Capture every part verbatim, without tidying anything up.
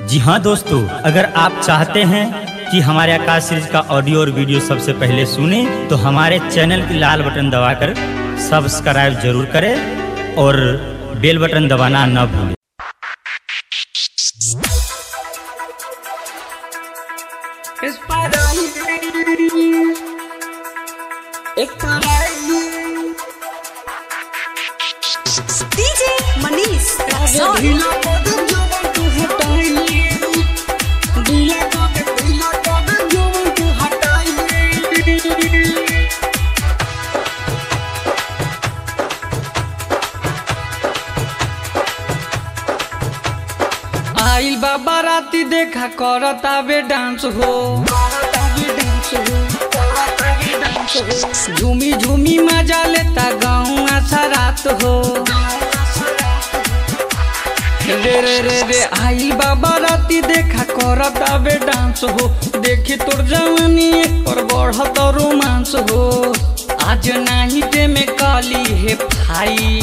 जी हाँ दोस्तों, अगर आप चाहते हैं कि हमारे आकाश सीरीज का ऑडियो और वीडियो सबसे पहले सुने तो हमारे चैनल की लाल बटन दबाकर सब्सक्राइब जरूर करें और बेल बटन दबाना न भूलें। डीजे मनीष आइल बाबा राती देखा करता बे डांस हो, झूमी झूमी मजा लेता गाँव आशा रात हो। रे रे रे रे आइल बाबा राती देखा करता बे डांस हो, देखी तोर जवानी पर बढ़त रोमांस हो। आज नहीं ते में काली है भाई,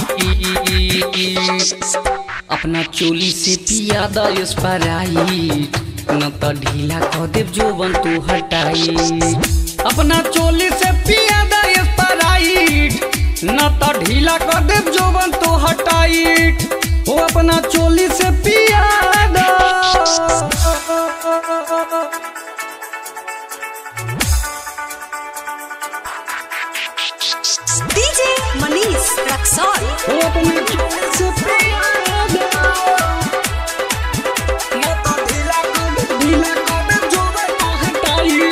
अपना चोली से पिया द स्प्राइट, न तो ढीला कर देव जोबन तू हटाई। अपना चोली से पिया द स्प्राइट, न तो ढीला कर देव जोबन तू हटाई। वो अपना चोली से पिया द। डीजे मनीष रक्सौल वो अपना चोली से पिया द। न तो ढीला कर देव ढीला कर देव जोबन तू हटाई।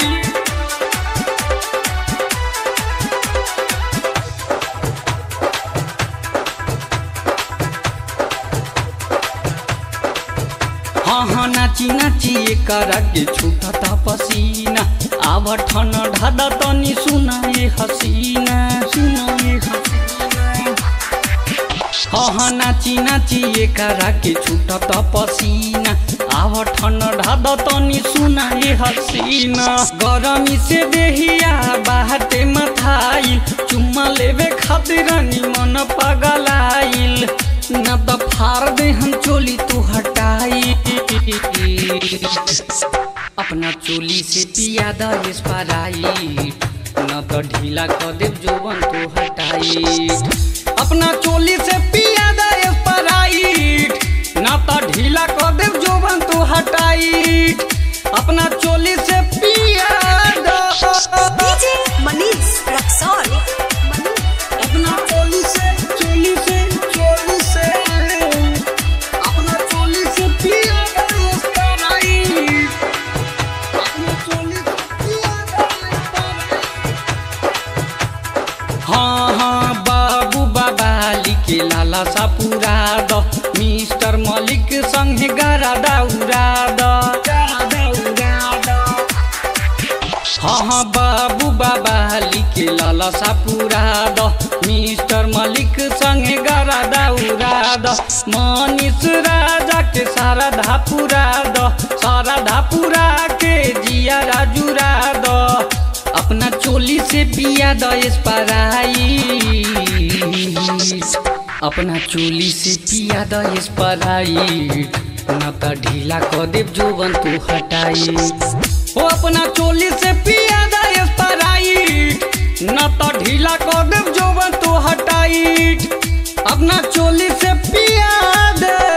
हाँ हाँ नाची नाची करा के छूटता पसीना, आव ठन ढादा तनी सुनाए हसीना, सुनाए हसीना। हाँ हाँ नाची नाची करा के छूटता पसीना, आव ठन ढादा तनी सुनाए हसीना। गरमी से देहिया बाहते मथाइल, चुम्मा लेवे खातिर मन पगलाइल, न तो फाड़ दे हम चोली तू हटाई। अपना चोली से पिया द स्प्राइट, न तो ढीला कर देव जोबन तू हटाई। अपना चोली से पिया द स्प्राइट, न तो ढीला कर देव जोबन तू हटाई। अपना चोली से पिया द। डीजे मनीष रक्सौल अपना चोली से चोली से चोली से अपना चोली से पिया द स्प्राइट, अपना चोली से पिया द स्प्राइट। हाँ हाँ बाबू बाबा लिखे लाला सा पूरा द, मिस्टर मलिक संगे गारा दौरा द। हाँ हाँ बाबू बाबा लिखे लाला सा पूरा द, मिस्टर मलिक संगे गारा दौरा द। मनीष राजा के सारा धापुरा द, सारा धापुरा के जिया राजुरा द। अपना चोली से पिया द स्प्राइट, अपना चोली से पिया द स्प्राइट, न तो ढीला कर देव जोबन तू हटाई। वो अपना चोली से पिया द स्प्राइट, न तो ढीला कर देव जोबन तू हटाई। अपना चोली से पिया दे।